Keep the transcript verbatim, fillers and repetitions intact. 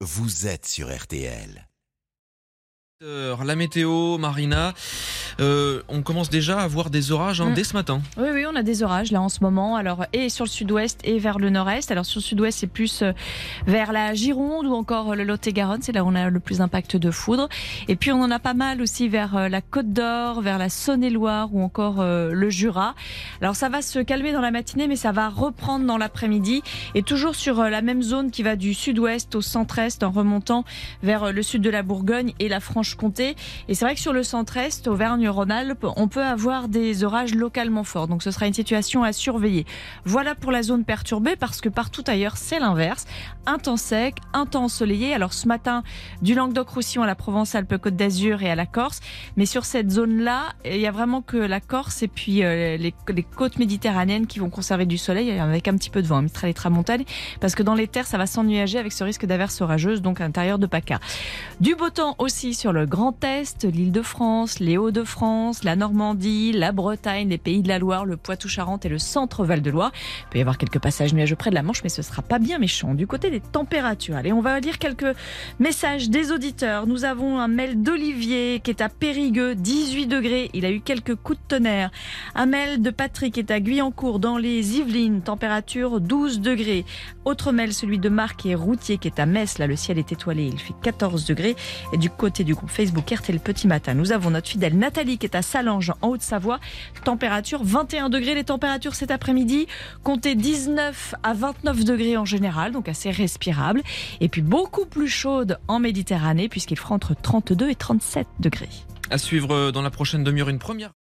vous êtes sur R T L. Euh, la météo, Marina, euh, on commence déjà à voir des orages hein, mmh. dès ce matin. Oui, oui, on a des orages là en ce moment, alors et sur le sud-ouest et vers le nord-est. Alors sur le sud-ouest, c'est plus euh, vers la Gironde ou encore le Lot-et-Garonne, c'est là où on a le plus d'impact de foudre. Et puis on en a pas mal aussi vers euh, la Côte d'Or, vers la Saône-et-Loire ou encore euh, le Jura. Alors ça va se calmer dans la matinée, mais ça va reprendre dans l'après-midi et toujours sur euh, la même zone qui va du sud-ouest au centre-est en remontant vers euh, le sud de la Bourgogne et la Franche-Comté. Et c'est vrai que sur le centre-est, Auvergne-Rhône-Alpes, on peut avoir des orages localement forts. Donc ce sera une situation à surveiller. Voilà pour la zone perturbée, parce que partout ailleurs, c'est l'inverse. Un temps sec, un temps ensoleillé. Alors ce matin, du Languedoc-Roussillon à la Provence-Alpes-Côte d'Azur et à la Corse. Mais sur cette zone-là, il y a vraiment que la Corse et puis euh, les, les côtes méditerranéennes qui vont conserver du soleil avec un petit peu de vent, Mistral et Tramontane. Parce que dans les terres, ça va s'ennuager avec ce risque d'averses orageuses, donc à l'intérieur de PACA. Du beau temps aussi sur le Grand Est, l'Île-de-France, les Hauts-de-France, la Normandie, la Bretagne, les Pays de la Loire, le Poitou-Charentes et le centre-Val de Loire. Il peut y avoir quelques passages nuageux près de la Manche, mais ce ne sera pas bien méchant. Du côté des températures, allez, on va lire quelques messages des auditeurs. Nous avons un mail d'Olivier qui est à Périgueux, dix-huit degrés. Il a eu quelques coups de tonnerre. Un mail de Patrick qui est à Guyancourt, dans les Yvelines, température douze degrés. Autre mail, celui de Marc qui est routier, qui est à Metz. Là, le ciel est étoilé, il fait quatorze degrés. Et du côté du groupe Facebook R T L Petit Matin, nous avons notre fidèle Nathalie qui est à Salange en Haute-Savoie, température vingt et un degrés. Les températures cet après-midi, comptez dix-neuf à vingt-neuf degrés en général, donc assez respirable, et puis beaucoup plus chaude en Méditerranée puisqu'il fera entre trente-deux et trente-sept degrés. À suivre dans la prochaine demi-heure une première